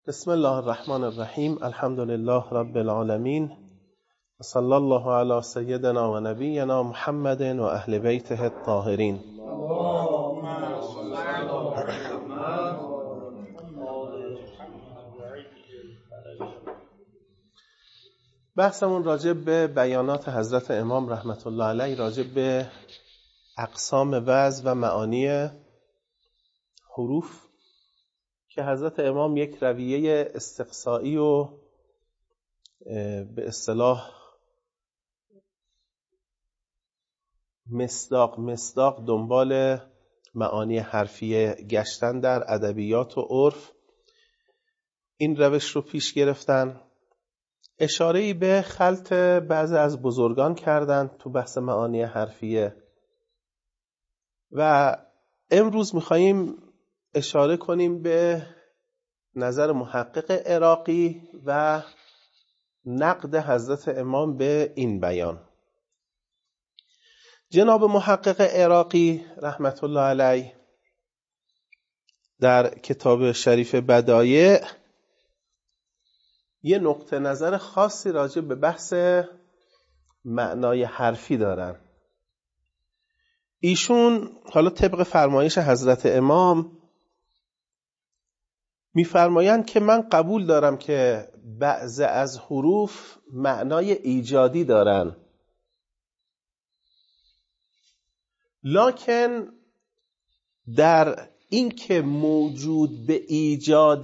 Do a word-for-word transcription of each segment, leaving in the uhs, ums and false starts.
بسم الله الرحمن الرحیم. الحمد لله رب العالمین و صلی الله علی سیدنا و نبینا محمد و اهل بیته الطاهرین. بحثمون راجع به بیانات حضرت امام رحمت الله علیه، راجع به اقسام وزن و معانی حروف که حضرت امام یک رویه استقصایی و به اصطلاح مصداق مصداق دنبال معانی حرفیه گشتن در ادبیات و عرف، این روش رو پیش گرفتن. اشاره‌ای به خلط بعضی از بزرگان کردن تو بحث معانی حرفیه و امروز می‌خواییم اشاره کنیم به نظر محقق عراقی و نقد حضرت امام به این بیان. جناب محقق عراقی رحمت الله علیه در کتاب شریف بدایع یه نقطه نظر خاصی راجع به بحث معنای حرفی دارن. ایشون حالا طبق فرمایش حضرت امام می‌فرمایند که من قبول دارم که بعضی از حروف معنای ایجادی دارن، لکن در این که موجود به ایجاد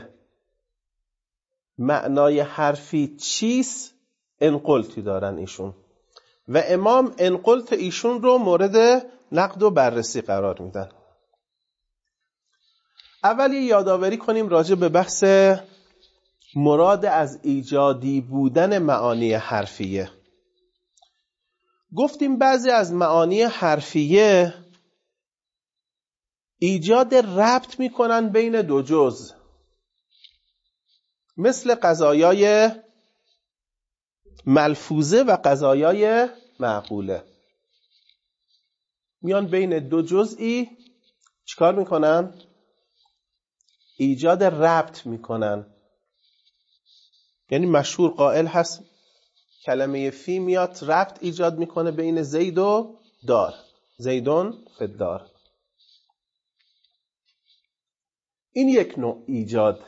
معنای حرفی چیست انقلتی دارن ایشون و امام انقلت ایشون رو مورد نقد و بررسی قرار میدن. اولی یادآوری کنیم راجع به بحث مراد از ایجادی بودن معانی حرفیه. گفتیم بعضی از معانی حرفیه ایجاد ربط میکنن بین دو جزء، مثل قضایای ملفوظه و قضایای معقوله. میان بین دو جزئی چیکار میکنن؟ ایجاد ربط میکنن. یعنی مشهور قائل هست کلمه فی میاد ربط ایجاد میکنه بین زید و دار، زیدون فی الدار. این یک نوع ایجاد.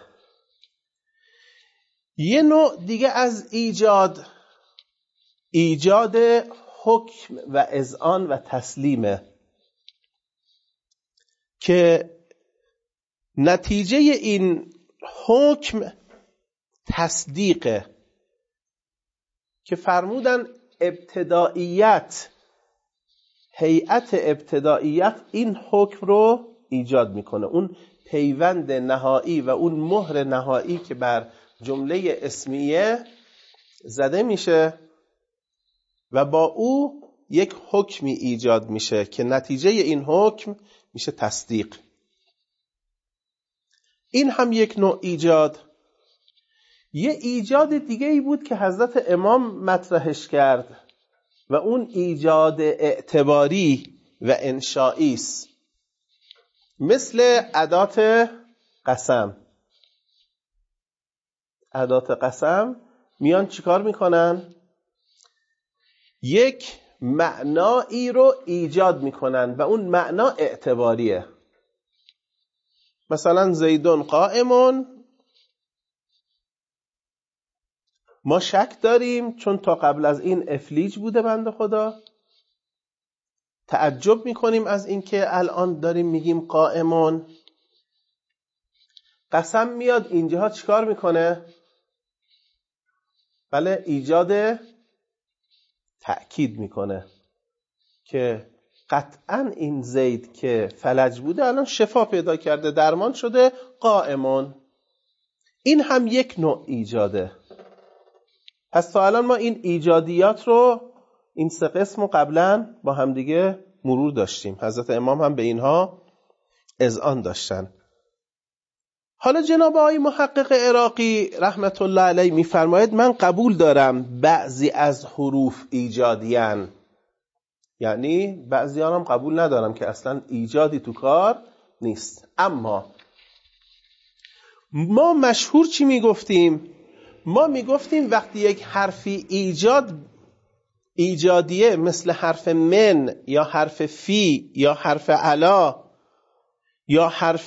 یه نوع دیگه از ایجاد ایجاد حکم و اذعان و تسلیمه که نتیجه این حکم تصدیقه که فرمودن ابتداییت، هیئت ابتداییت این حکم رو ایجاد میکنه. اون پیوند نهایی و اون مهر نهایی که بر جمله اسمیه زده میشه و با او یک حکمی ایجاد میشه که نتیجه این حکم میشه تصدیق. این هم یک نوع ایجاد. یه ایجاد دیگه ای بود که حضرت امام مطرحش کرد و اون ایجاد اعتباری و انشائی است، مثل ادات قسم. ادات قسم میان چیکار میکنن؟ یک معنایی رو ایجاد میکنن و اون معنا اعتباریه. مثلا زیدون قائمون، ما شک داریم چون تا قبل از این افلیج بوده بنده خدا، تعجب میکنیم از این که الان داریم میگیم قائمون. قسم میاد اینجاها چیکار میکنه؟ بله، ایجاد تأکید میکنه که قطعا این زید که فلج بوده الان شفا پیدا کرده، درمان شده، قائمون. این هم یک نوع ایجاده. پس تا الان ما این ایجادیات رو، این سه قسم رو قبلا با هم دیگه مرور داشتیم. حضرت امام هم به اینها اذعان داشتن. حالا جناب آقای محقق عراقی رحمت الله علیه میفرماید من قبول دارم بعضی از حروف ایجادیان، یعنی بعضی ها هم قبول ندارم که اصلا ایجادی تو کار نیست، اما ما مشهور چی میگفتیم؟ ما میگفتیم وقتی یک حرفی ایجاد ایجادیه مثل حرف من یا حرف فی یا حرف علا یا حرف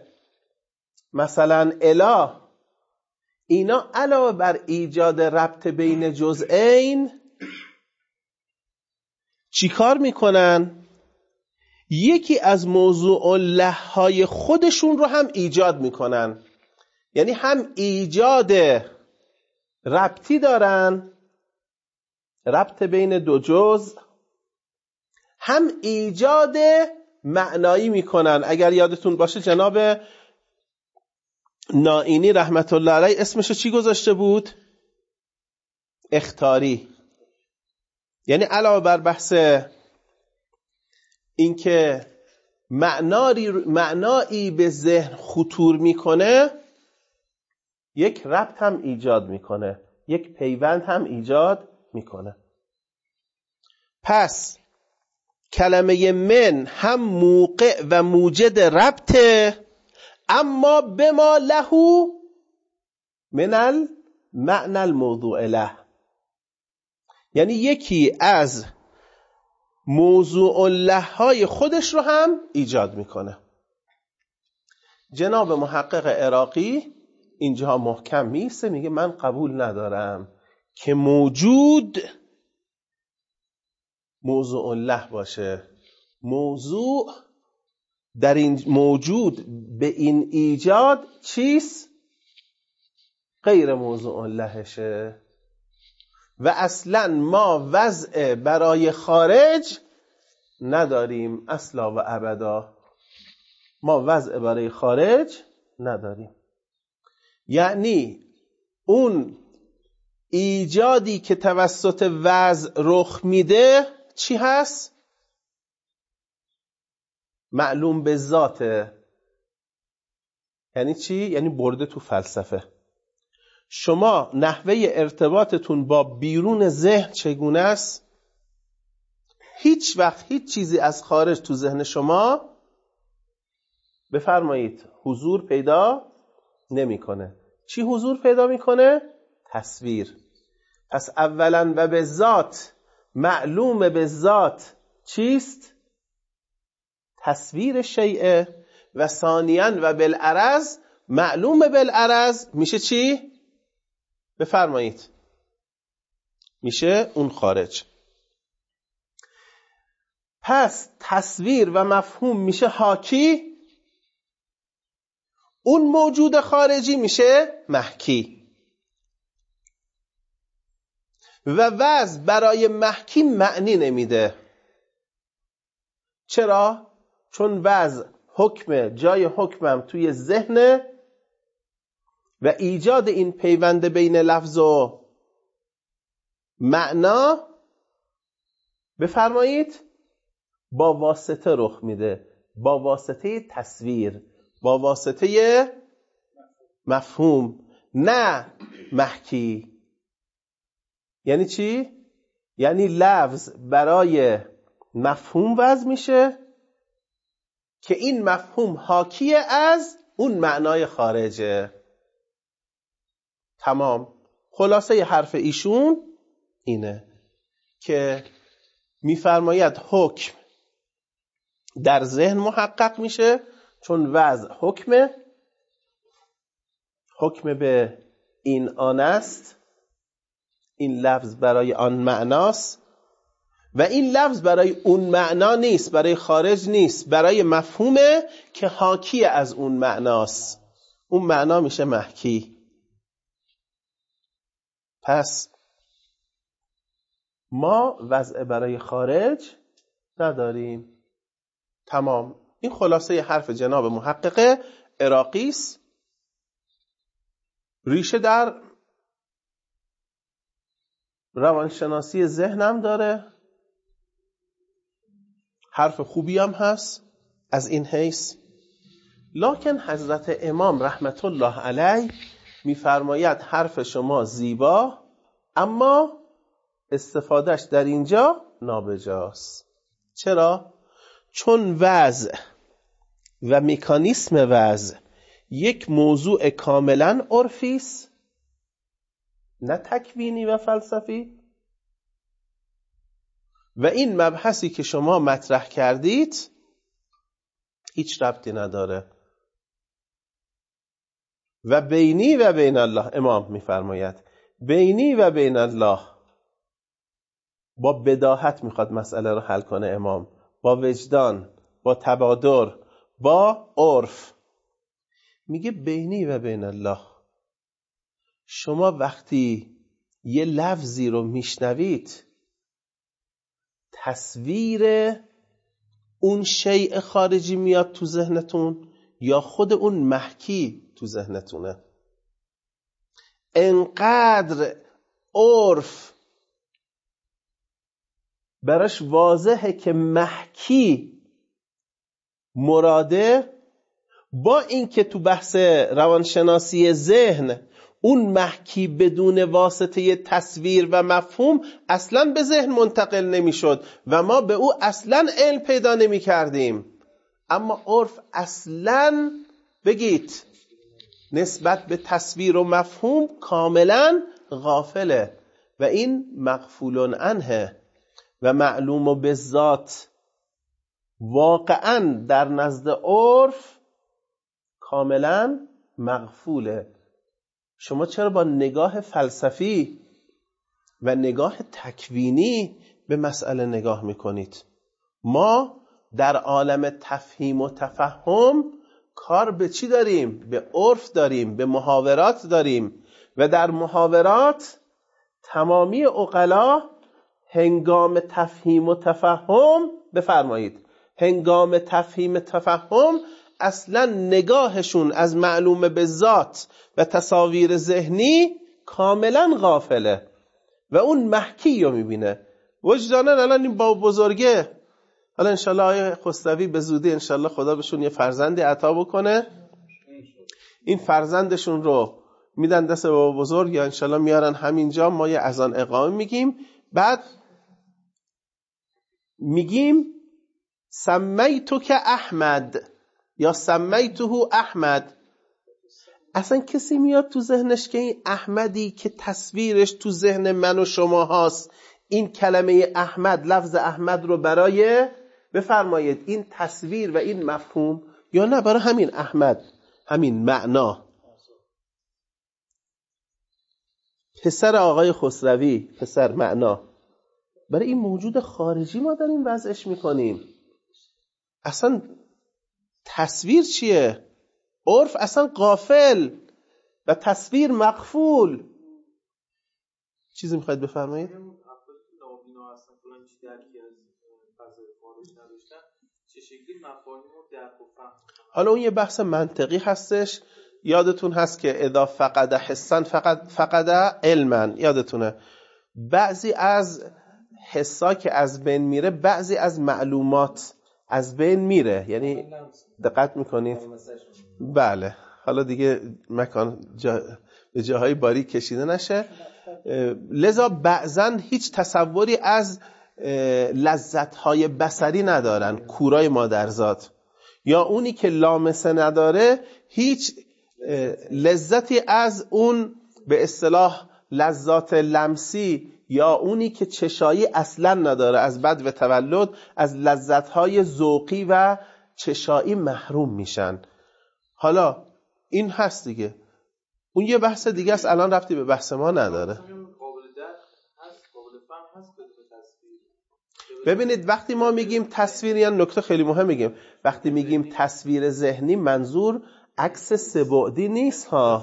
مثلا اله، اینا علاوه بر ایجاد ربط بین جزئین چی کار میکنن؟ یکی از موضوع له‌های خودشون رو هم ایجاد میکنن. یعنی هم ایجاد ربطی دارن، ربط بین دو جزء، هم ایجاد معنایی میکنن. اگر یادتون باشه جناب نائینی رحمت الله علیه اسمشو چی گذاشته بود؟ اخطاری. یعنی علاوه بر بحث اینکه معنایی معنایی به ذهن خطور میکنه، یک ربط هم ایجاد میکنه، یک پیوند هم ایجاد میکنه. پس کلمه من هم موقع و موجد ربطه، اما بما له من المعنى الموضوع له. یعنی یکی از موضوع له‌های خودش رو هم ایجاد میکنه. جناب محقق عراقی اینجا محکم میسته، میگه من قبول ندارم که موجود موضوع له باشه. موضوع در این موجود به این ایجاد چیست؟ غیر موضوع لهشه. و اصلا ما وضع برای خارج نداریم، اصلا و ابدا ما وضع برای خارج نداریم. یعنی اون ایجادی که توسط وضع رخ میده چی هست؟ معلوم به ذاته. یعنی چی؟ یعنی برده تو فلسفه. شما نحوه ارتباطتون با بیرون ذهن چگونه است؟ هیچ وقت هیچ چیزی از خارج تو ذهن شما بفرمایید حضور پیدا نمیکنه. چی حضور پیدا میکنه؟ تصویر. پس اولا و به ذات معلوم به ذات چیست؟ تصویر شیء. و ثانیاً و بالعرض معلوم بالعرض میشه چی؟ بفرمایید میشه اون خارج. پس تصویر و مفهوم میشه حاکی، اون موجود خارجی میشه محکی. و وضع برای محکی معنی نمیده. چرا؟ چون وضع حکم جای حکمم توی ذهن و ایجاد این پیوند بین لفظ و معنا بفرمایید با واسطه رخ میده، با واسطه تصویر، با واسطه مفهوم، نه محکی. یعنی چی؟ یعنی لفظ برای مفهوم وضع میشه که این مفهوم حاکی از اون معنای خارجه. تمام. خلاصه حرف ایشون اینه که میفرماید حکم در ذهن محقق میشه چون وضع حکمه، حکم به این آن است، این لفظ برای آن معناست و این لفظ برای اون معنا نیست، برای خارج نیست، برای مفهومه که حاکی از اون معناست. اون معنا میشه محکی. پس ما وضع برای خارج نداریم. تمام. این خلاصه حرف جناب محقق عراقی است. ریشه در روانشناسی ذهنم داره، حرف خوبی هم هست از این حیث. لکن حضرت امام رحمت الله علیه میفرماید حرف شما زیبا اما استفادهش در اینجا نابجاست. چرا؟ چون وضع و مکانیسم وضع یک موضوع کاملا عرفی است، نه تکوینی و فلسفی. و این مبحثی که شما مطرح کردید هیچ ربطی نداره. و بینی و بین الله، امام میفرماید بینی و بین الله، با بداهت میخواد مسئله رو حل کنه امام، با وجدان، با تبادر، با عرف. میگه بینی و بین الله، شما وقتی یه لفظی رو میشنوید تصویر اون شیء خارجی میاد تو ذهنتون یا خود اون محکی تو ذهنتونه؟ انقدر عرف براش واضحه که محکی مراده، با اینکه تو بحث روانشناسی ذهن اون محکی بدون واسطه تصویر و مفهوم اصلا به ذهن منتقل نمیشد و ما به او اصلا علم پیدا نمی کردیم. اما عرف اصلا بگید نسبت به تصویر و مفهوم کاملا غافله و این مغفول عنه و معلوم بالذات واقعا در نزد عرف کاملا مغفوله. شما چرا با نگاه فلسفی و نگاه تکوینی به مسئله نگاه میکنید؟ ما در عالم تفهیم و تفهم کار به چی داریم؟ به عرف داریم، به محاورات داریم و در محاورات تمامی عقلا هنگام تفهیم و تفهم، بفرمایید هنگام تفهیم تفهم اصلا نگاهشون از معلوم به ذات و تصاویر ذهنی کاملا غافله و اون محکی رو میبینه. وجدانا الان این با بزرگه، حالا انشالله آیه خسروی به زودی انشالله خدا بهشون یه فرزندی عطا بکنه، این فرزندشون رو میدن دست بابا بزرگ یا انشالله میارن همینجا، ما یه اذان اقامه میگیم، بعد میگیم سمیتو که احمد یا سمیتوه احمد. اصلا کسی میاد تو ذهنش که این احمدی که تصویرش تو ذهن من و شما هاست، این کلمه احمد، لفظ احمد رو برای بفرمایید این تصویر و این مفهوم یا نه برای همین احمد، همین معنا، پسر آقای خسروی، پسر معنا، برای این موجود خارجی ما داریم وضعش میکنیم. اصلا تصویر چیه؟ عرف اصلا غافل و تصویر مغفول. چیزی میخواید بفرمایید؟ حالا اون یه بحث منطقی هستش. یادتون هست که اذا فقد حسن فقد فقد علما، یادتونه بعضی از حسا که از بین میره بعضی از معلومات از بین میره. یعنی دقت میکنید؟ بله. حالا دیگه مکان جا به جاهای باریک کشیده نشه، لذا بعضا هیچ تصوری از لذت‌های بصری ندارن کورای مادرزاد، یا اونی که لامسه نداره هیچ لذتی از اون به اصطلاح لذات لمسی، یا اونی که چشایی اصلا نداره از بد و تولد از لذت‌های ذوقی و چشایی محروم میشن. حالا این هست دیگه، اون یه بحث دیگه است، الان رفتی به بحث ما نداره. ببینید وقتی ما میگیم تصویر، یا نکته خیلی مهم میگیم، وقتی میگیم تصویر ذهنی منظور عکس سه‌بعدی نیست ها.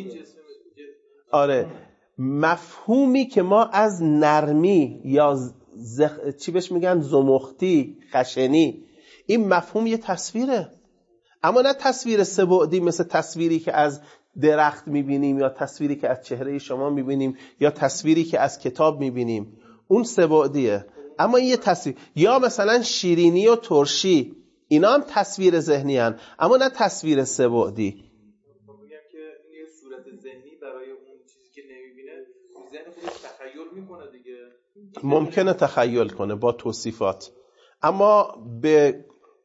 آره، مفهومی که ما از نرمی یا زخ... چی بهش میگن زمختی، خشنی، این مفهوم یه تصویره، اما نه تصویر سه‌بعدی مثل تصویری که از درخت میبینیم یا تصویری که از چهره شما میبینیم یا تصویری که از کتاب میبینیم، اون سه‌بعدیه. اما این یه تصویر، یا مثلا شیرینی و ترشی، اینا هم تصویر ذهنی هن، اما نه تصویر سه‌بعدی. میگم که این یه صورت ذهنی برای اون چیزی که نمیبینه ذهن خودش تخیل میکنه دیگه. ممکنه تخیل کنه با توصیفات، اما به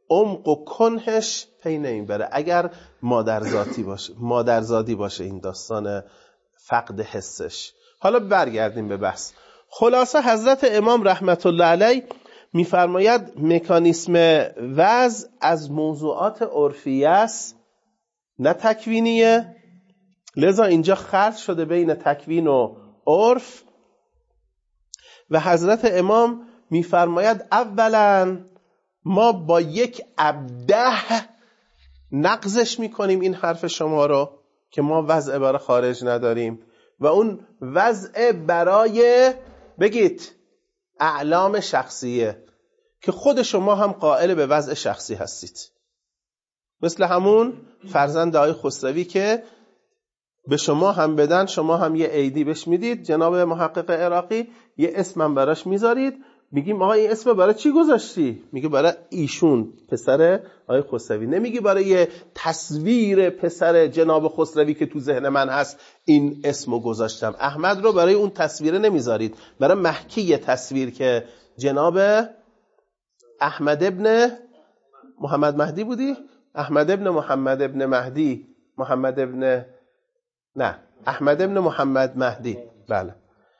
عمق و کنهش پی نمیبره اگر مادرزادی باشه مادرزادی باشه این داستان فقد حسش. حالا برگردیم به بحث. خلاصه حضرت امام رحمت الله علیه میفرماید مکانیسم وضع از موضوعات عرفیه است نه تکوینیه، لذا اینجا خلط شده بین تکوین و عرف. و حضرت امام میفرماید اولا ما با یک ابده نقضش میکنیم این حرف شما رو که ما وضع برای خارج نداریم و اون وضع برای بگید اعلام شخصیه که خود شما هم قائل به وضع شخصی هستید، مثل همون فرزند آقای خسروی که به شما هم بدن شما هم یه عیدی بهش میدید. جناب محقق عراقی یه اسمم براش میذارید، میگیم آقا این اسم برای چی گذاشتی؟ میگه برای ایشون پسر آقای خسروی. نمیگی برای یه تصویر پسر جناب خسروی که تو ذهن من هست این اسمو گذاشتم. احمد رو برای اون تصویر نمیذارید، برای محکی تصویر که جناب احمد ابن محمد مهدی بودی؟ احمد ابن محمد ابن مهدی محمد ابن نه احمد ابن محمد مهدی. بله.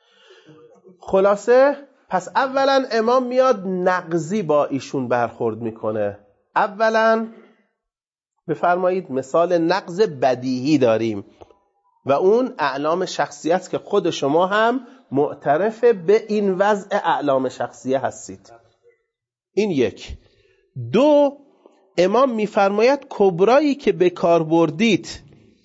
خلاصه پس اولا امام میاد نقضی با ایشون برخورد میکنه. اولا بفرمایید مثال نقض بدیهی داریم و اون اعلام شخصیت که خود شما هم معترف به این وضع اعلام شخصیت هستید. این یک. دو، امام میفرماید کبرایی که به کار بردید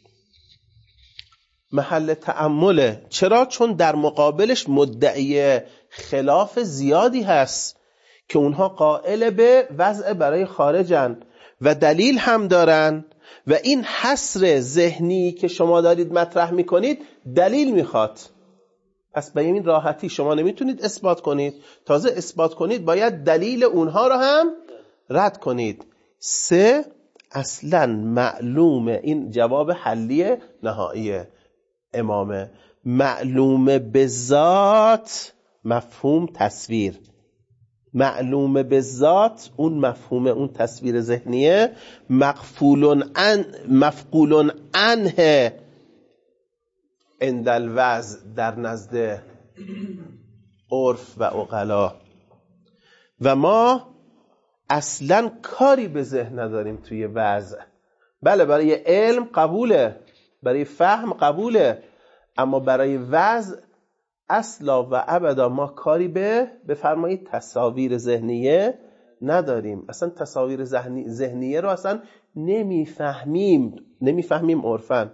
محل تأمله. چرا؟ چون در مقابلش مدعی خلاف زیادی هست که اونها قائل به وضع برای خارجن و دلیل هم دارن و این حصر ذهنی که شما دارید مطرح میکنید دلیل میخواد. پس به این راحتی شما نمیتونید اثبات کنید، تازه اثبات کنید باید دلیل اونها رو هم رد کنید. سه، اصلا معلومه، این جواب حلی نهایی امامه، معلومه به ذات مفهوم تصویر، معلومه به ذات اون مفهوم اون تصویر ذهنیه مغفول عن مفقول عنه عند الوضع در نزد عرف و عقلا و ما اصلا کاری به ذهن نداریم توی وضع. بله برای علم قبوله، برای فهم قبوله، اما برای وضع اصلا و ابدا ما کاری به بفرمایید تصاویر ذهنیه نداریم. اصلا تصاویر ذهنی ذهنیه رو اصلا نمیفهمیم نمیفهمیم عرفاً.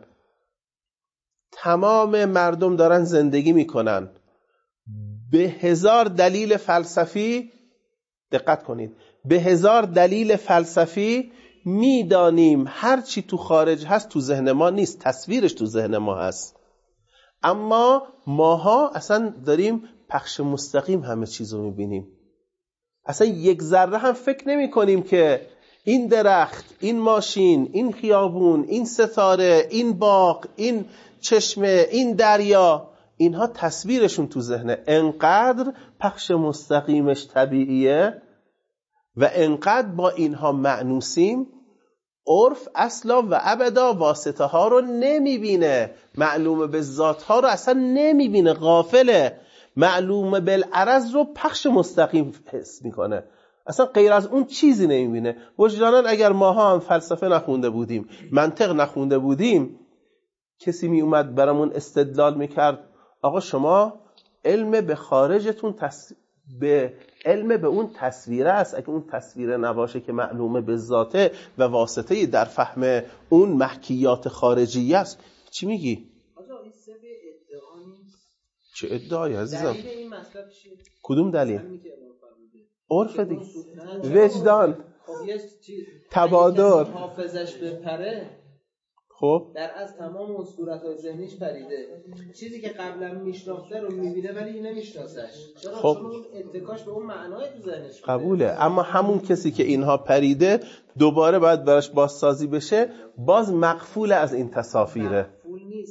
تمام مردم دارن زندگی میکنن به هزار دلیل فلسفی، دقت کنید، به هزار دلیل فلسفی میدانیم هر چی تو خارج هست تو ذهن ما نیست، تصویرش تو ذهن ما هست، اما ماها اصلا داریم پخش مستقیم همه چیزو میبینیم. اصلا یک ذره هم فکر نمی کنیم که این درخت، این ماشین، این خیابون، این ستاره، این باغ، این چشمه، این دریا، اینها تصویرشون تو ذهنه. انقدر پخش مستقیمش طبیعیه و انقدر با اینها مأنوسیم، عرف اصلا و ابدا واسطه ها رو نمیبینه، معلومه به ذات ها رو اصلا نمیبینه، غافله. معلومه بالعرض رو پخش مستقیم حس میکنه، اصلا غیر از اون چیزی نمیبینه. وجداناً اگر ماها هم فلسفه نخونده بودیم، منطق نخونده بودیم، کسی می اومد برامون استدلال میکرد آقا شما علم به خارجتون تص... به علم به اون تصویره است، اگه اون تصویره نباشه که معلومه به ذاته و واسطه در فهم اون محکیات خارجی است، چی میگی؟ آقا این سه به ادعا نیست. چه ادعایی عزیزم؟ دلیل این مطلب چیه؟ کدوم دلیل؟ عرف دیگه، وجدان، خب یه چیز تبادر، حافظش بپره، خب در از تمام اون صورت‌های ذهنیش پریده، چیزی که قبلا میشناخته رو میبینه ولی نمیشناسش. چرا؟ خب. چون اون اتکاش به اون معنای تو ذهنش قبوله، اما همون کسی که اینها پریده دوباره باید براش بازسازی بشه، باز مغفول از این تصاویره. مغفول نیست،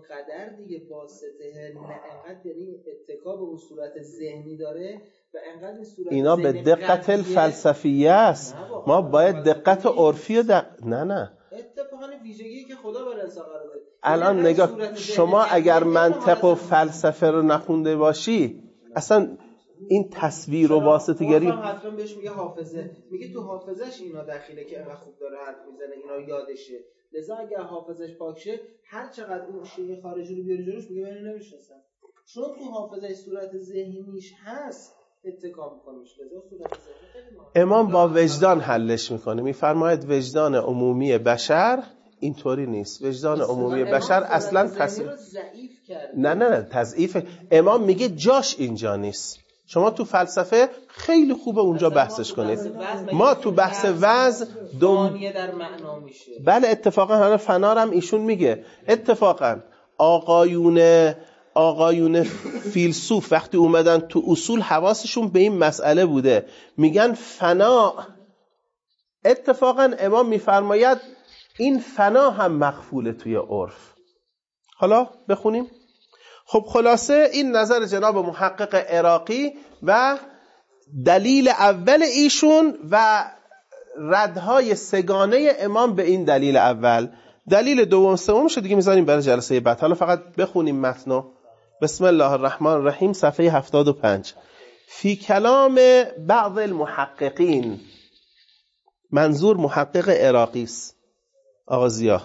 انقدر دیگه واسطه نه انقدر یعنی اتکا به اون صورت ذهنی داره و انقدر این صورت اینا به دقت الفلسفیه است. ما باید دقت عرفی و دق... نه نه اتفاقا ویژگی که خدا برای انسان قرار داده. الان نگاه، شما اگر منطق و فلسفه رو نخونده باشی اصلا این تصویر و واسطه گری حتما بهش میگه حافظه، میگه تو حافظش اینا دخیله که انقدر خوب داره حرف میزنه، اینا رو یادشه، لذا اگر حافظش پاک شه هر چقدر اون شیء خارجی رو بیاری جلوش میگه من نمیشناسم، چون تو حافظش صورت ذهنیش هست اتکا میکنیش. لذا صورت ذهنی خیلی مهمه. امام با وجدان حلش میکنه، میفرماید وجدان عمومی بشر اینطوری نیست. وجدان عمومی بشر اصلا تصیف نه نه نه تضعیف. امام میگه جاش اینجا نیست. شما تو فلسفه خیلی خوبه اونجا بحثش کنید. ما تو بحث وضع دم در معنا میشه. بله اتفاقا حالا فنارم ایشون میگه اتفاقا آقایون آقایون فیلسوف وقتی اومدن تو اصول حواسشون به این مسئله بوده، میگن فنا. اتفاقا امام میفرماید این فنا هم مخفوله توی عرف. حالا بخونیم. خب خلاصه این نظر جناب محقق عراقی و دلیل اول ایشون و ردهای سگانه امام به این دلیل اول. دلیل دوم سومش دیگه میذاریم برای جلسه بعد. حالا فقط بخونیم متنو. بسم الله الرحمن الرحیم صفحه هفتاد و پنج. فی کلام بعض المحققین، منظور محقق عراقی است آقا ضیا.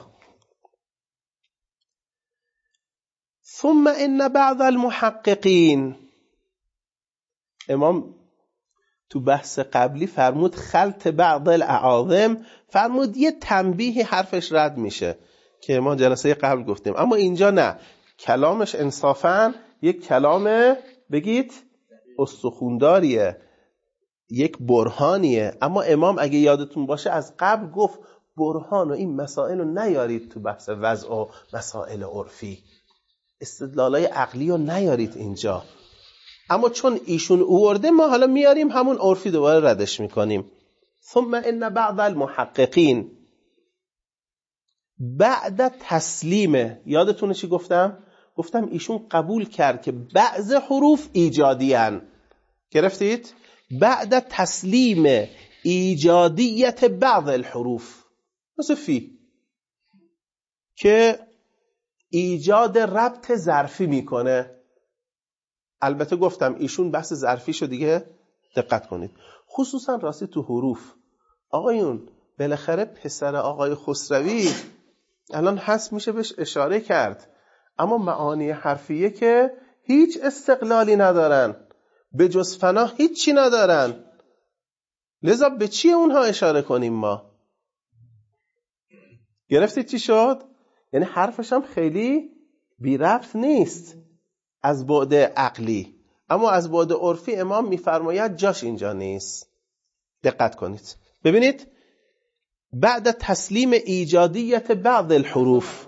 ثم ان بعض المحققین، امام تو بحث قبلی فرمود خلط بعض الاعاظم، فرمود یه تنبیه حرفش رد میشه که ما جلسه قبل گفتیم، اما اینجا نه، کلامش انصافاً یک کلام بگید استخونداریه، یک برهانیه. اما امام اگه یادتون باشه از قبل گفت برهان و این مسائل رو نیارید تو بحث وضع و مسائل عرفی، استدلالای عقلی رو نیارید اینجا. اما چون ایشون اوورده ما حالا میاریم همون عرفی دوباره ردش میکنیم. ثم ان بعض المحققین بعد تسلیم، یادتونه چی گفتم؟ گفتم ایشون قبول کرد که بعض حروف ایجادی هن. گرفتید؟ بعد تسلیم ایجادیت بعض الحروف، مثل فی که ایجاد ربط ظرفی میکنه. البته گفتم ایشون بحث ظرفیشو دیگه دقت کنید، خصوصا راستی تو حروف. آقایون بالاخره پسر آقای خسروی الان هست، میشه بهش اشاره کرد، اما معانی حرفیه که هیچ استقلالی ندارن، به جز فنا هیچی ندارن. لذا به چی اونها اشاره کنیم ما؟ گرفتید چی شد؟ یعنی حرفش هم خیلی بی ربط نیست از بعد عقلی، اما از بعد عرفی امام میفرماید جاش اینجا نیست. دقت کنید ببینید، بعد تسلیم ایجادیت بعض الحروف.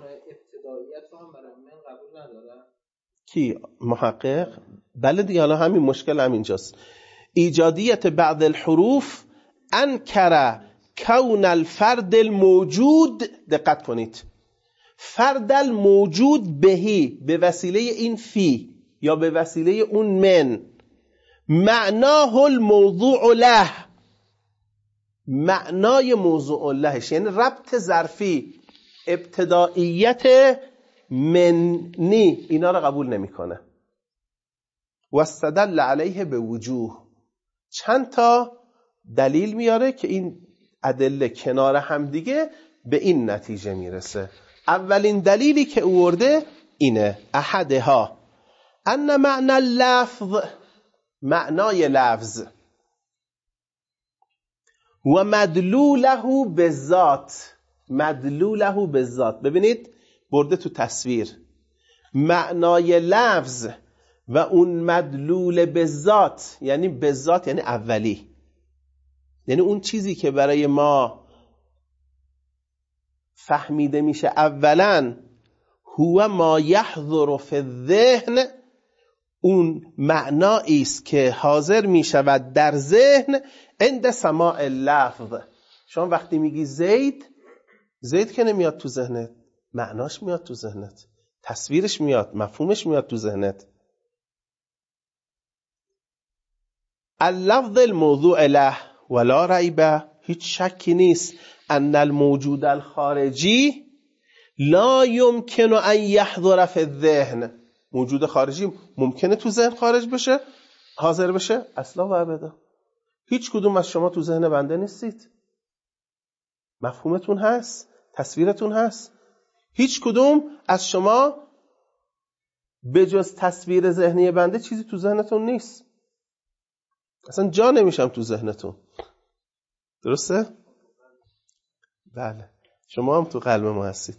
کی محقق؟ بله دیگه، حالا همین مشکل همینجاست. ایجادیت بعض الحروف انکر کون الفرد الموجود، دقت کنید، فرد الموجود بهی، به وسیله این فی یا به وسیله اون من، معناه الموضوع له، معنای موضوع لهش، یعنی ربط ظرفی، ابتدائیت منی، اینا رو قبول نمیکنه. و استدل علیه به وجوه، چند تا دلیل میاره که این ادله کنار هم دیگه به این نتیجه میرسه. اولین دلیلی که آورده اینه، احدها ان معنی اللفظ، معنای لفظ، و مدلوله بالذات، مدلوله بالذات. ببینید برده تو تصویر، معنای لفظ و اون مدلول بالذات، یعنی بالذات یعنی اولی، یعنی اون چیزی که برای ما فهمیده میشه اولا، هو ما یحضر فی الذهن، اون معنایی است که حاضر میشود در ذهن عند سماع اللفظ. شما وقتی میگی زید، زید که نمیاد تو ذهنت، معناش میاد تو ذهنت، تصویرش میاد، مفهومش میاد تو ذهنت. اللفظ الموضوع له ولا ریب، هیچ شکی نیست، ان الموجود الخارجی لا يمكن ان يحضر في الذهن، موجود خارجی ممکنه تو ذهن خارج بشه، حاضر بشه؟ اصلا و ابدا. هیچ کدوم از شما تو ذهن بنده نیستید. مفهومتون هست، تصویرتون هست. هیچ کدوم از شما به جز تصویر ذهنی بنده چیزی تو ذهنتون نیست. اصلا جا نمیشم تو ذهنتون. درسته؟ بله، شما هم تو قلب ما هستید.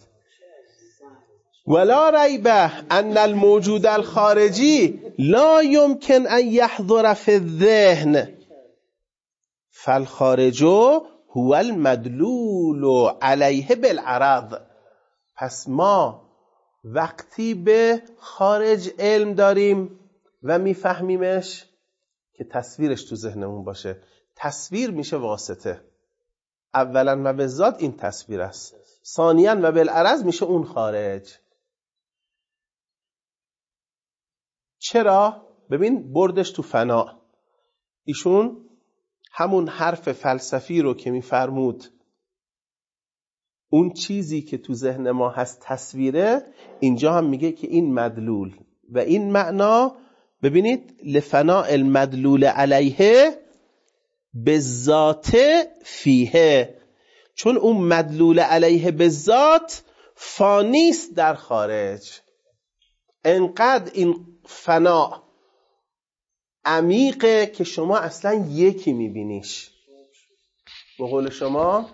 ولا ریب ان الموجود الخارجی لا يمكن ان يحضر في الذهن فالخارج هو المدلول علیه بالعرض. پس ما وقتی به خارج علم داریم و میفهمیمش که تصویرش تو ذهنمون باشه. تصویر میشه واسطه. اولا و به ذات این تصویر است، ثانیاً و بالعرض میشه اون خارج. چرا؟ ببین بردش تو فنا. ایشون همون حرف فلسفی رو که میفرمود اون چیزی که تو ذهن ما هست تصویره، اینجا هم میگه که این مدلول و این معنا، ببینید لفناء المدلول علیه بالذات فیه، چون اون مدلول علیه بالذات فانیست در خارج. انقدر این فنا عمیقه که شما اصلا یکی میبینیش. به قول شما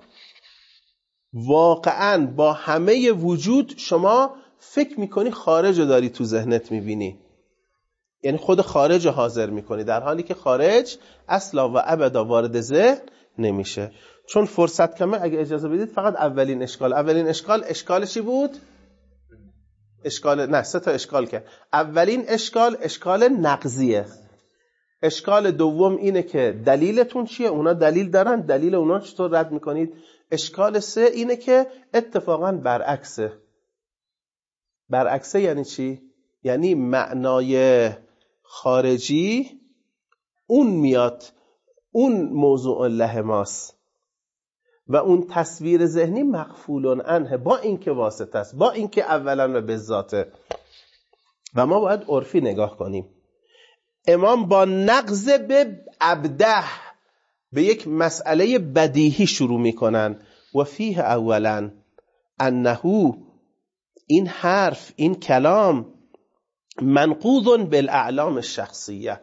واقعا با همه وجود شما فکر میکنی خارج رو داری تو ذهنت میبینی، یعنی خود خارج رو حاضر میکنی، در حالی که خارج اصلا و ابدا وارد ذهن نمیشه. چون فرصت کمه، اگه اجازه بدید فقط اولین اشکال اولین اشکال اشکالشی بود؟ اشکال نه سه تا اشکال که اولین اشکال اشکال نقضیه. اشکال دوم اینه که دلیلتون چیه؟ اونا دلیل دارن، دلیل اونا چطور رد میکنید؟ اشکال سه اینه که اتفاقا برعکسه. برعکسه یعنی چی؟ یعنی معنای خارجی اون میاد، اون موضوع له ماست و اون تصویر ذهنی مغفول عنه، با اینکه واسطه است، با اینکه اولا و به ذاته. و ما باید عرفی نگاه کنیم. امام با نقض به ابده به یک مسئله بدیهی شروع میکنن. و فیه اولا انه، این حرف، این کلام منقوض بالاعلام الشخصیه.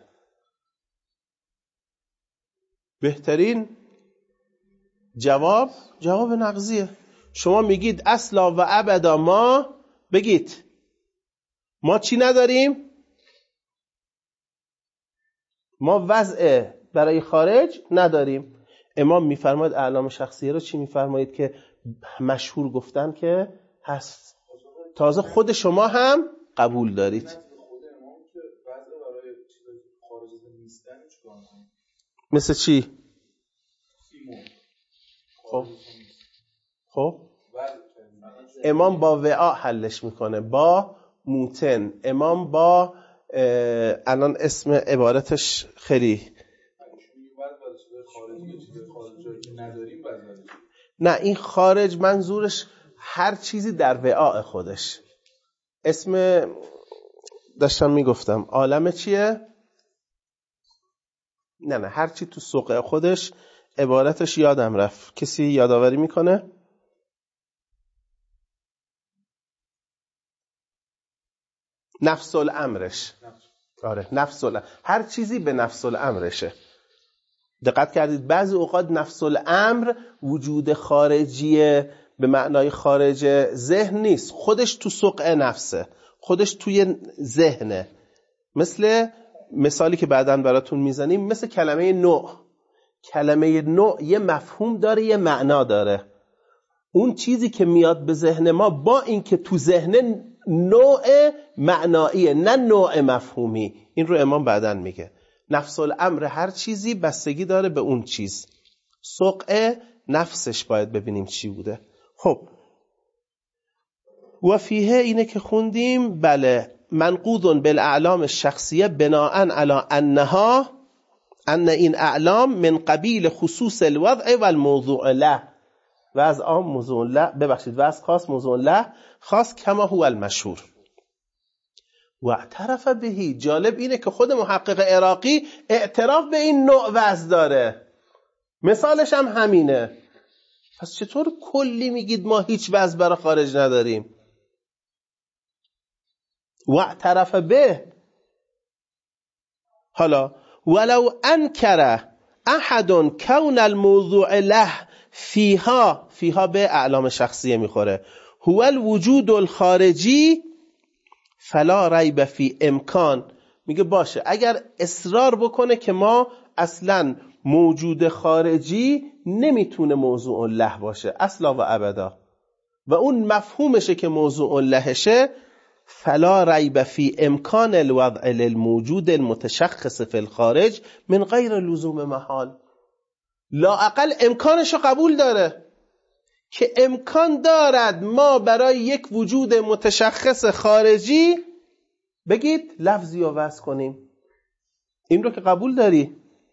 بهترین جواب جواب نقضیه. شما میگید اصلا و ابدا ما، بگید ما چی نداریم؟ ما وضع برای خارج نداریم. امام میفرماید اعلام شخصیه رو چی میفرمایید که مشهور گفتن که هست، تازه خود شما هم قبول دارید. مثل چی؟ خب خب امام با وعا حلش میکنه، با موتن. امام با الان اسم عبارتش خیلی نه، این خارج منظورش هر چیزی در وعاء خودش. اسم داشتم میگفتم عالم چیه؟ نه نه هر چی تو سوق خودش. عبارتش یادم رفت، کسی یادآوری میکنه؟ نفس الامرش. آره نفس الامر، هر چیزی به نفس الامرشه. دقت کردید بعضی اوقات نفس الامر وجود خارجی به معنای خارج ذهن نیست، خودش تو سوق نفسه، خودش توی ذهنه. مثل مثالی که بعداً براتون میزنیم، مثل کلمه نوع. کلمه نوع یه مفهوم داره، یه معنا داره. اون چیزی که میاد به ذهن ما با اینکه تو ذهن نوع معناییه نه نوع مفهومی. این رو امام بعداً میگه. نفس الامر هر چیزی بستگی داره به اون چیز. سوق نفسش باید ببینیم چی بوده. خب و فیه اینه که خوندیم بله منقوض بالاعلام الشخصیه بناء علی انها ان این اعلام من قبیل خصوص الوضع و الموضوع له و از عام موضوع له ببخشید و از خاص موضوع له خاص کما هو المشهور و اعترف بهی. جالب اینه که خود محقق عراقی اعتراف به این نوع وضع داره، مثالش هم همینه. پس چطور کلی میگید ما هیچ وضع برای خارج نداریم؟ و اعترف به. حالا ولو انکر احد کون الموضوع له فیها، فیها به اعلام شخصیه میخوره، هو الوجود الخارجی فلا ریب فی امکان. میگه باشه اگر اصرار بکنه که ما اصلا موجود خارجی نمیتونه موضوع له باشه اصلا و ابدا و اون مفهومشه که موضوع لهشه، فلا ریب فی امکان الوضع للموجود المتشخص فی الخارج من غیر لزوم محال. لااقل امکانشو قبول داره که امکان دارد ما برای یک وجود متشخص خارجی بگید لفظی رو وضع کنیم. این رو که قبول داری؟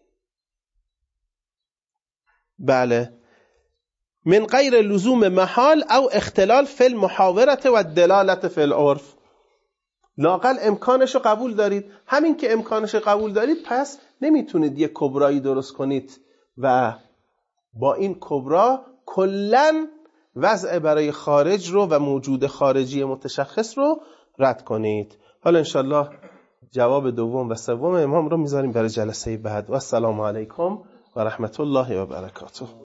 بله. من غیر لزوم محال او اختلال فی المحاورت و دلالت فی العرف. لااقل امکانشو قبول دارید. همین که امکانشو قبول دارید پس نمیتونید یک کبرایی درست کنید و با این کبرا کلن وضع برای خارج رو و موجود خارجی متشخص رو رد کنید. حالا انشالله جواب دوم و سوم امام رو میذاریم برای جلسه بعد. و السلام علیکم و رحمت الله و برکاته.